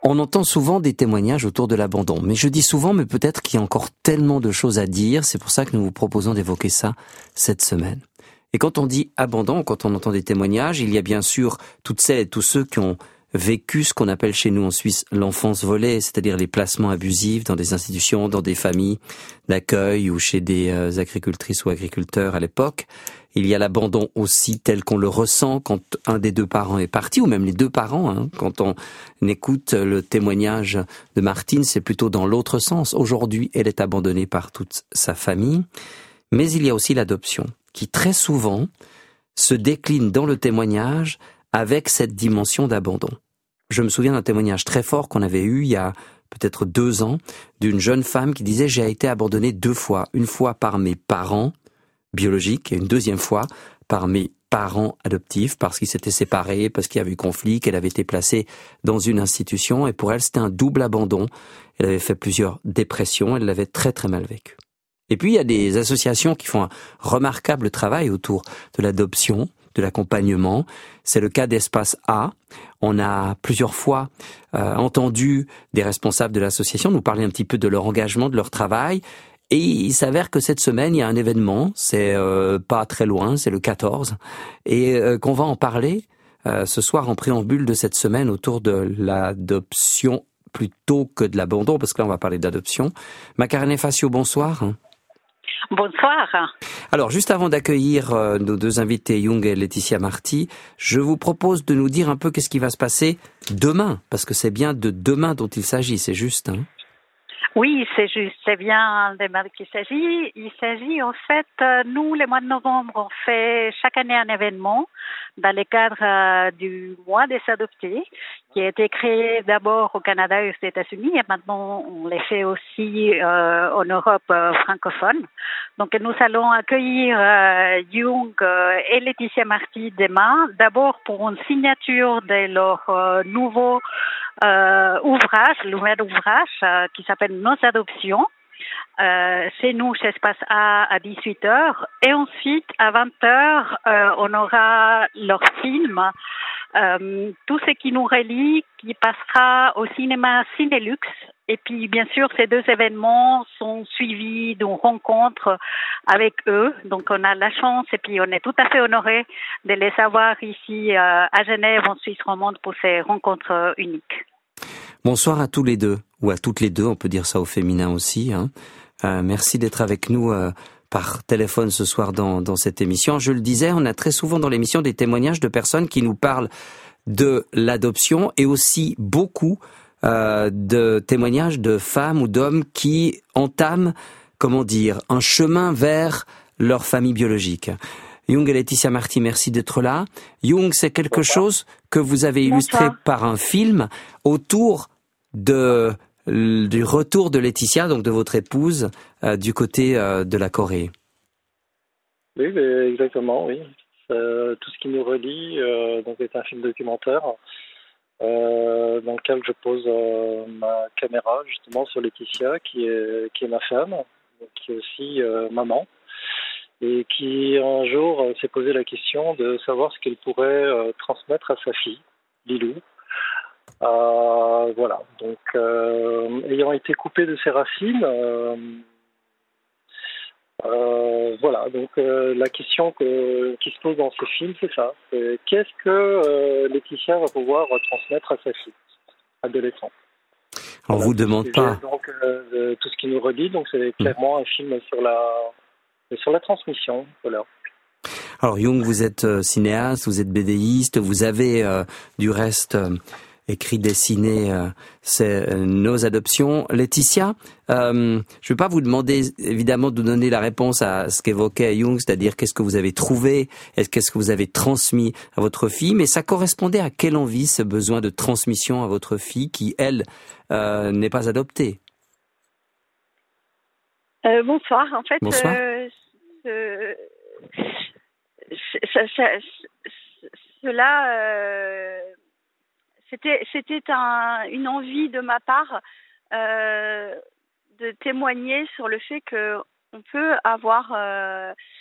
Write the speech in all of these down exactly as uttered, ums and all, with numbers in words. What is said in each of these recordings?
On entend souvent des témoignages autour de l'abandon, mais je dis souvent, mais peut-être qu'il y a encore tellement de choses à dire, c'est pour ça que nous vous proposons d'évoquer ça cette semaine. Et quand on dit abandon, quand on entend des témoignages, il y a bien sûr toutes celles et tous ceux qui ont vécu ce qu'on appelle chez nous en Suisse l'enfance volée, c'est-à-dire les placements abusifs dans des institutions, dans des familles d'accueil ou chez des euh, agricultrices ou agriculteurs à l'époque. Il y a l'abandon aussi tel qu'on le ressent quand un des deux parents est parti, ou même les deux parents. Hein. Quand on écoute le témoignage de Martine, c'est plutôt dans l'autre sens. Aujourd'hui, elle est abandonnée par toute sa famille. Mais il y a aussi l'adoption, qui très souvent se décline dans le témoignage avec cette dimension d'abandon. Je me souviens d'un témoignage très fort qu'on avait eu il y a peut-être deux ans, d'une jeune femme qui disait « J'ai été abandonnée deux fois, une fois par mes parents biologiques et une deuxième fois par mes parents adoptifs parce qu'ils s'étaient séparés, parce qu'il y avait eu conflit, qu'elle avait été placée dans une institution et pour elle c'était un double abandon. Elle avait fait plusieurs dépressions, elle l'avait très très mal vécu. » Et puis il y a des associations qui font un remarquable travail autour de l'adoption, de l'accompagnement. C'est le cas d'Espace A. On a plusieurs fois euh, entendu des responsables de l'association nous parler un petit peu de leur engagement, de leur travail. Et il s'avère que cette semaine, il y a un événement, c'est euh, pas très loin, c'est le quatorze, et euh, qu'on va en parler euh, ce soir en préambule de cette semaine autour de l'adoption plutôt que de l'abandon, parce que là on va parler d'adoption. Macarena Facio, bonsoir. Bonsoir. Alors, juste avant d'accueillir euh, nos deux invités, Jung et Laetitia Marty, je vous propose de nous dire un peu qu'est-ce qui va se passer demain, parce que c'est bien de demain dont il s'agit, c'est juste, hein? Oui, c'est juste, c'est bien demain qu'il s'agit. Il s'agit en fait, euh, nous, le mois de novembre, on fait chaque année un événement dans le cadre euh, du mois des adoptés, qui a été créé d'abord au Canada et aux États-Unis, et maintenant on les fait aussi euh, en Europe euh, francophone. Donc nous allons accueillir euh, Jung euh, et Laetitia Marty demain, d'abord pour une signature de leur euh, nouveau euh, ouvrage, le nouvel ouvrage euh, qui s'appelle Nos adoptions. Euh, chez nous, chez Espace A, à dix-huit heures. Et ensuite, à vingt heures, euh, on aura leur film, euh, tout ce qui nous relie, qui passera au cinéma Cinélux. Et puis, bien sûr, ces deux événements sont suivis d'une rencontre avec eux. Donc, on a la chance et puis on est tout à fait honorés de les avoir ici euh, à Genève, en Suisse romande, pour ces rencontres uniques. Bonsoir à tous les deux, ou à toutes les deux, on peut dire ça au féminin aussi. Hein. Euh, merci d'être avec nous euh, par téléphone ce soir dans, dans cette émission. Je le disais, on a très souvent dans l'émission des témoignages de personnes qui nous parlent de l'adoption et aussi beaucoup euh, de témoignages de femmes ou d'hommes qui entament, comment dire, un chemin vers leur famille biologique. Jung et Laetitia Marty, merci d'être là. Jung, c'est quelque Bonsoir. chose que vous avez illustré Bonsoir. par un film autour de du retour de Laetitia, donc de votre épouse, euh, du côté euh, de la Corée. Oui, exactement, oui. Euh, tout ce qui nous relie, euh, donc c'est un film documentaire euh, dans lequel je pose euh, ma caméra justement sur Laetitia, qui est qui est ma femme, qui est aussi euh, maman, et qui un jour euh, s'est posé la question de savoir ce qu'elle pourrait euh, transmettre à sa fille, Lilou. Euh, voilà, donc euh, ayant été coupée de ses racines, euh, euh, voilà, donc euh, la question que, qui se pose dans ce film, c'est ça. C'est, qu'est-ce que euh, Laetitia va pouvoir transmettre à sa fille adolescente? On voilà, vous demande sujet, pas. Donc euh, tout ce qui nous relie, donc c'est clairement mmh. un film sur la sur la transmission, voilà. Alors Jung, vous êtes euh, cinéaste, vous êtes bédéiste, vous avez euh, du reste euh, écrit, dessiné, euh, c'est euh, Nos adoptions. Laetitia, euh, je ne vais pas vous demander évidemment de donner la réponse à ce qu'évoquait Jung, c'est-à-dire qu'est-ce que vous avez trouvé, qu'est-ce que vous avez transmis à votre fille, mais ça correspondait à quelle envie, ce besoin de transmission à votre fille qui, elle, euh, n'est pas adoptée? Euh, bonsoir, en fait, bonsoir. Euh, ce, ce, ce, cela, euh, c'était, c'était un, une envie de ma part euh, de témoigner sur le fait que on peut avoir euh,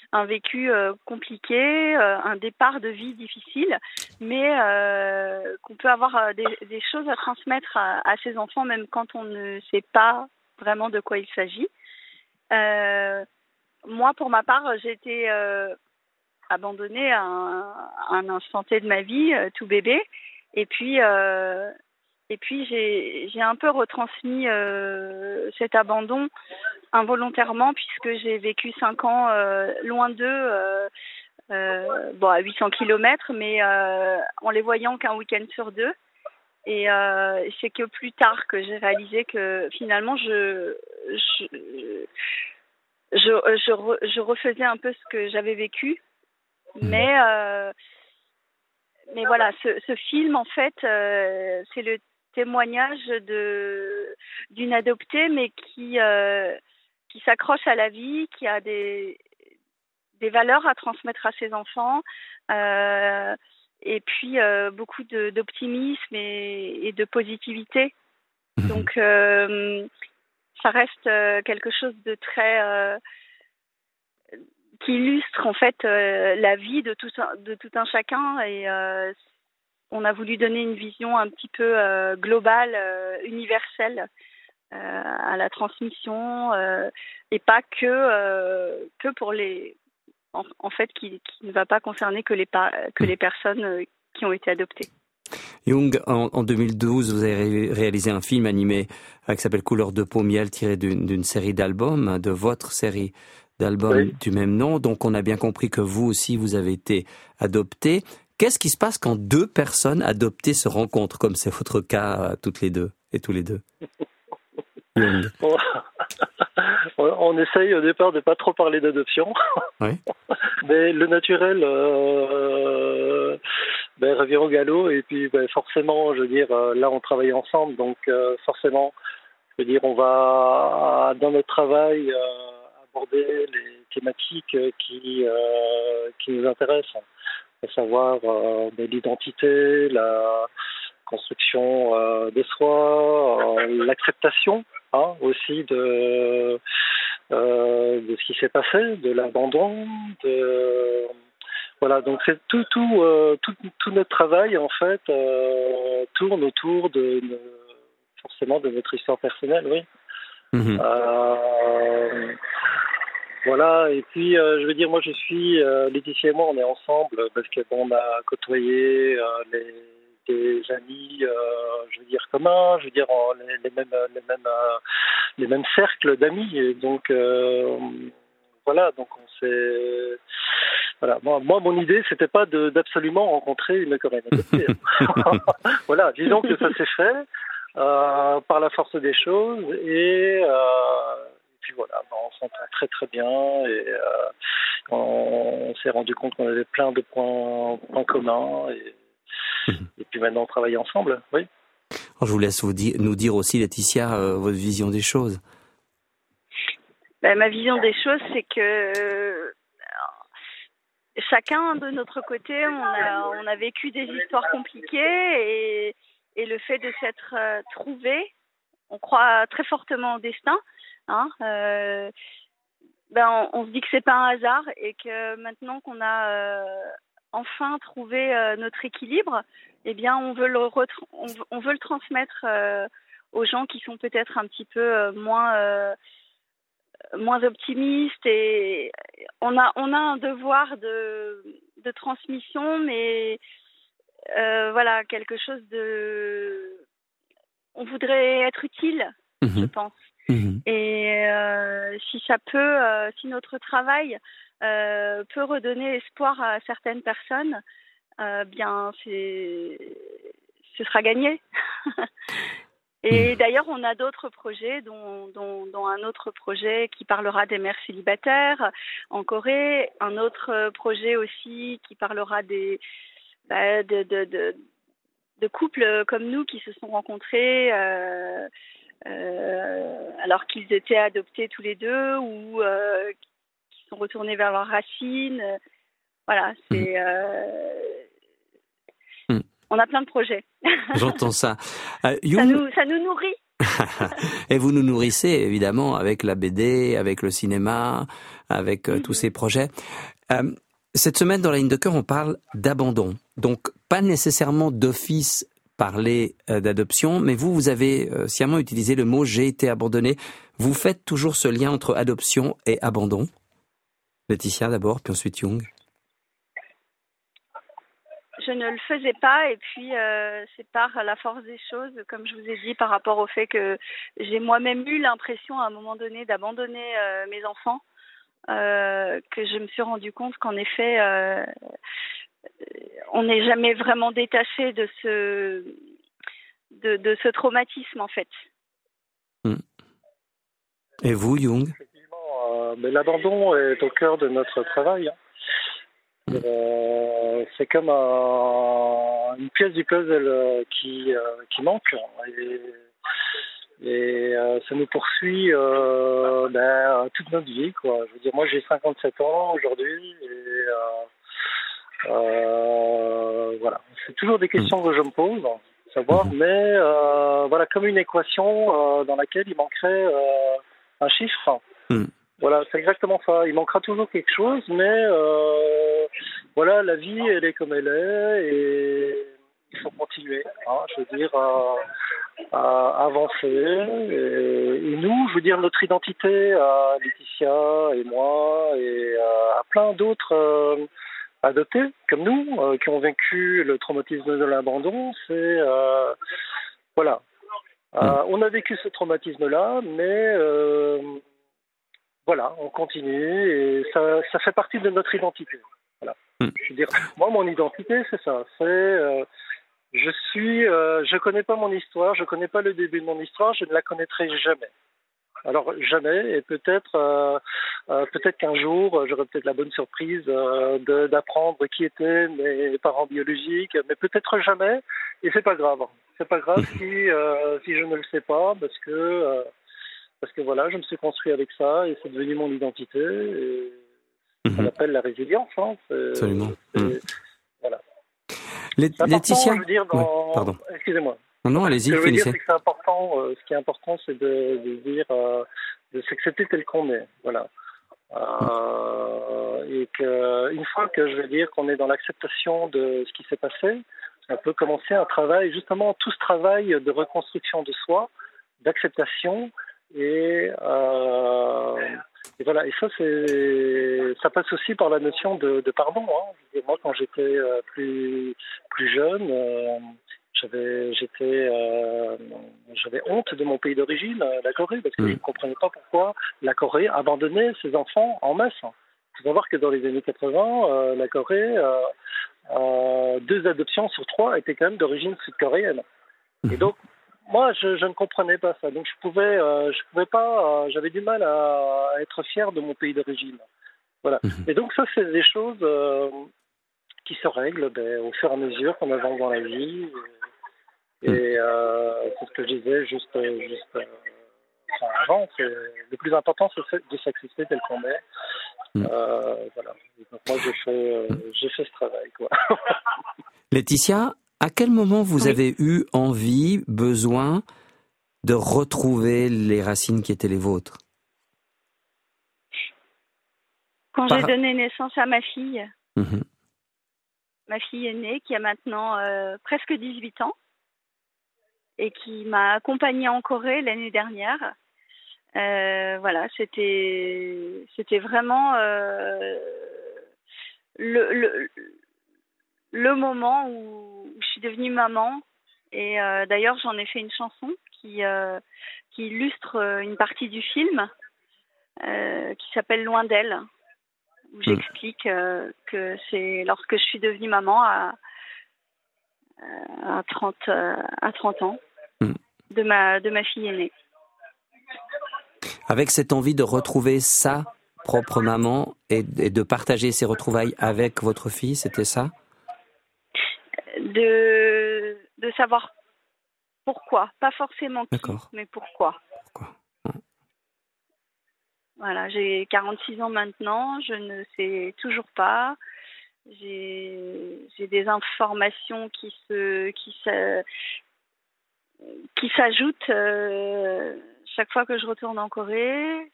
un vécu euh, compliqué, euh, un départ de vie difficile, mais euh, qu'on peut avoir euh, des, des choses à transmettre à, à ses enfants, même quand on ne sait pas vraiment de quoi il s'agit. Euh, moi, pour ma part, j'ai été euh, abandonnée à un, à un instant T de ma vie, euh, tout bébé, et puis euh, et puis j'ai j'ai un peu retransmis euh, cet abandon involontairement, puisque j'ai vécu cinq ans euh, loin d'eux, euh, euh, bon à huit cents kilomètres, mais euh, en les voyant qu'un week-end sur deux. Et euh, c'est que plus tard que j'ai réalisé que finalement je je je, je, re, je refaisais un peu ce que j'avais vécu, mais euh, mais voilà, ce, ce film en fait euh, c'est le témoignage de d'une adoptée, mais qui euh, qui s'accroche à la vie, qui a des des valeurs à transmettre à ses enfants, euh, et puis euh, beaucoup de, d'optimisme et, et de positivité. Mmh. Donc euh, ça reste euh, quelque chose de très euh, qui illustre en fait euh, la vie de tout un, de tout un chacun, et euh, on a voulu donner une vision un petit peu euh, globale, euh, universelle euh, à la transmission, euh, et pas que euh, que pour les en, en fait qui, qui ne va pas concerner que les pa- que les personnes euh, qui ont été adoptées. Jung, en, en deux mille douze, vous avez réalisé un film animé euh, qui s'appelle Couleur de peau miel, tiré d'une, d'une série d'albums, de votre série d'albums oui. du même nom. Donc on a bien compris que vous aussi, vous avez été adopté. Qu'est-ce qui se passe quand deux personnes adoptées se rencontrent, comme c'est votre cas euh, toutes les deux et tous les deux? Jung. On essaye au départ de pas trop parler d'adoption, oui. Mais le naturel euh, ben, revient au galop, et puis ben, forcément, je veux dire, là on travaille ensemble, donc euh, forcément, je veux dire, on va dans notre travail euh, aborder les thématiques qui euh, qui nous intéressent, à savoir euh, ben, l'identité, la construction euh, de soi, euh, l'acceptation. Hein, aussi de, euh, de ce qui s'est passé, de l'abandon, de voilà, donc c'est tout tout euh, tout, tout notre travail en fait euh, tourne autour de, de forcément de notre histoire personnelle, oui. Mmh. Euh, voilà, et puis euh, je veux dire, moi je suis euh, Laetitia et moi on est ensemble parce que bon, on a côtoyé euh, les des amis, euh, je veux dire communs, je veux dire les, les mêmes, les mêmes, euh, les mêmes cercles d'amis. Et donc euh, voilà, donc on s'est, voilà. Moi, moi, mon idée, c'était pas de, d'absolument rencontrer une coréenne adoptée. Voilà, disons que ça s'est fait euh, par la force des choses, et, euh, et puis voilà, ben, on s'entend très très bien, et euh, on, on s'est rendu compte qu'on avait plein de points, points communs. Et, Et puis maintenant, on travaille ensemble, oui. Alors, je vous laisse vous dire, nous dire aussi, Laetitia, euh, votre vision des choses. Ben, ma vision des choses, c'est que euh, chacun de notre côté, on a, on a vécu des histoires compliquées, et, et le fait de s'être euh, trouvé, on croit très fortement au destin, hein, euh, ben, on, on se dit que c'est pas un hasard, et que maintenant qu'on a euh, enfin trouver euh, notre équilibre, eh bien on veut le retra- on, v- on veut le transmettre euh, aux gens qui sont peut-être un petit peu euh, moins euh, moins optimistes, et on a on a un devoir de de transmission, mais euh, voilà, quelque chose de, on voudrait être utile, mmh. je pense. Mmh. Et euh, si ça peut, euh, si notre travail Euh, peut redonner espoir à certaines personnes, euh, bien c'est ce sera gagné. Et mmh. d'ailleurs, on a d'autres projets, dont, dont, dont un autre projet qui parlera des mères célibataires en Corée, un autre projet aussi qui parlera des bah, de, de, de, de couples comme nous qui se sont rencontrés euh, euh, alors qu'ils étaient adoptés tous les deux, ou euh, sont retournés vers leurs racines. Voilà, c'est... Euh... Mmh. On a plein de projets. J'entends ça. Euh, Jung... ça, nous, ça nous nourrit. Et vous nous nourrissez évidemment avec la B D, avec le cinéma, avec euh, mmh. tous ces projets. Euh, cette semaine dans la ligne de cœur, on parle d'abandon. Donc pas nécessairement d'office parler euh, d'adoption, mais vous, vous avez euh, sciemment utilisé le mot « j'ai été abandonné ». Vous faites toujours ce lien entre adoption et abandon? Laetitia d'abord, puis ensuite Yung. Je ne le faisais pas et puis euh, c'est par la force des choses, comme je vous ai dit, par rapport au fait que j'ai moi-même eu l'impression à un moment donné d'abandonner euh, mes enfants, euh, que je me suis rendu compte qu'en effet, euh, on n'est jamais vraiment détaché de ce, de, de ce traumatisme en fait. Et vous, Yung? Effectivement, euh, mais l'abandon est au cœur de notre travail. Hein. Euh, c'est comme un, une pièce du puzzle qui, euh, qui manque et, et euh, ça nous poursuit euh, ben, toute notre vie, quoi. Je veux dire, moi j'ai cinquante-sept ans aujourd'hui et euh, euh, voilà, c'est toujours des questions que je me pose, savoir, mais euh, voilà, comme une équation euh, dans laquelle il manquerait euh, un chiffre. Mm. Voilà, c'est exactement ça. Il manquera toujours quelque chose, mais euh, voilà, la vie, elle est comme elle est et il faut continuer. Hein, je veux dire, à, à avancer. Et, et nous, je veux dire, notre identité à Laetitia et moi et à, à plein d'autres euh, adoptés comme nous euh, qui ont vécu le traumatisme de l'abandon, c'est euh, voilà. Euh, on a vécu ce traumatisme-là, mais euh, voilà, on continue et ça, ça fait partie de notre identité. Voilà. Mm. Je veux dire, moi, mon identité, c'est ça. C'est, euh, je suis, euh, je connais pas mon histoire, je connais pas le début de mon histoire, je ne la connaîtrai jamais. Alors jamais, et peut-être, euh, euh, peut-être qu'un jour, j'aurai peut-être la bonne surprise euh, de, d'apprendre qui étaient mes parents biologiques, mais peut-être jamais. Et c'est pas grave. C'est pas grave si euh, si je ne le sais pas, parce que euh, parce que voilà, je me suis construit avec ça et c'est devenu mon identité. Et mm-hmm. On appelle la résilience. Hein. C'est, Absolument. C'est, mm. Voilà. Les, Laetitia, je veux dire, dans... ouais, pardon. Excusez-moi. Non, non, allez-y, Ce que je veux finissez. dire, c'est que c'est important. Euh, ce qui est important, c'est de, de dire, euh, de s'accepter tel qu'on est. Voilà. Euh, et que une fois que je veux dire qu'on est dans l'acceptation de ce qui s'est passé, on peut commencer un travail, justement tout ce travail de reconstruction de soi, d'acceptation et, euh, et voilà. Et ça, c'est, ça passe aussi par la notion de, de pardon. Hein. Et moi, quand j'étais plus plus jeune, euh, j'avais j'étais euh, j'avais honte de mon pays d'origine, la Corée, parce que mmh. je ne comprenais pas pourquoi la Corée abandonnait ses enfants en masse. Il faut savoir que dans les années quatre-vingts, euh, la Corée, euh, euh, deux adoptions sur trois étaient quand même d'origine sud-coréenne. Mmh. Et donc, moi, je, je ne comprenais pas ça. Donc, je pouvais, euh, je pouvais pas, euh, j'avais du mal à, à être fier de mon pays d'origine. Voilà. Mmh. Et donc, ça, c'est des choses euh, qui se règlent ben, au fur et à mesure qu'on avance dans la vie. Et, et euh, c'est ce que je disais juste, juste euh, enfin, avant. C'est, le plus important, c'est de s'accepter tel qu'on est. Mmh. Euh, voilà. Donc, moi, j'ai fait, euh, mmh. j'ai fait ce travail, quoi. Laetitia, à quel moment vous oui. avez eu envie, besoin de retrouver les racines qui étaient les vôtres? Quand Par... j'ai donné naissance à ma fille. Mmh. Ma fille aînée, qui a maintenant euh, presque dix-huit ans et qui m'a accompagnée en Corée l'année dernière. Euh, voilà, c'était, c'était vraiment euh, le, le, le moment où je suis devenue maman. Et euh, d'ailleurs, j'en ai fait une chanson qui, euh, qui illustre une partie du film euh, qui s'appelle Loin d'elle, où j'explique euh, que c'est lorsque je suis devenue maman à, à, trente, à trente ans de ma, de ma fille aînée. Avec cette envie de retrouver sa propre maman et, et de partager ses retrouvailles avec votre fille, c'était ça? De, de savoir pourquoi, pas forcément qui, D'accord. mais pourquoi. Pourquoi? Voilà, j'ai quarante-six ans maintenant, je ne sais toujours pas. J'ai, j'ai des informations qui se, qui se, qui s'ajoutent euh, chaque fois que je retourne en Corée.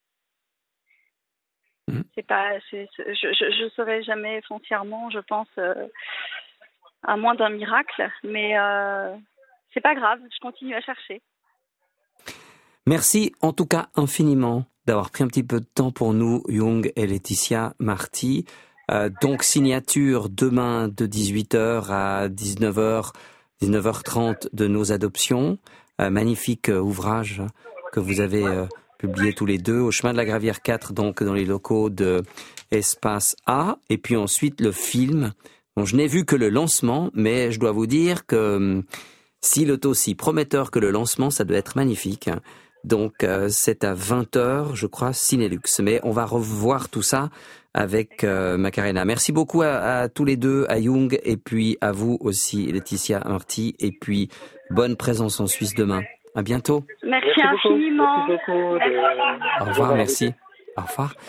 Mmh. C'est pas, c'est, c'est, je, je, je serai jamais foncièrement, je pense, euh, à moins d'un miracle, mais euh, c'est pas grave, je continue à chercher. Merci en tout cas infiniment d'avoir pris un petit peu de temps pour nous, Young et Laetitia Marty. Euh, donc signature demain de dix-huit heures à dix-neuf heures, dix-neuf heures trente de Nos Adoptions. Euh, magnifique euh, ouvrage que vous avez euh, publié tous les deux au chemin de la Gravière quatre, donc dans les locaux de Espace A. Et puis ensuite le film. Bon, je n'ai vu que le lancement, mais je dois vous dire que s'il est aussi prometteur que le lancement, ça doit être magnifique. Donc euh, c'est à vingt heures, je crois, Cinélux. Mais on va revoir tout ça avec euh, Macarena. Merci beaucoup à, à tous les deux, à Young et puis à vous aussi, Laetitia Marty. Et puis bonne présence en Suisse demain. À bientôt. Merci, merci infiniment. Beaucoup. Merci beaucoup de... Au revoir, merci. Au revoir.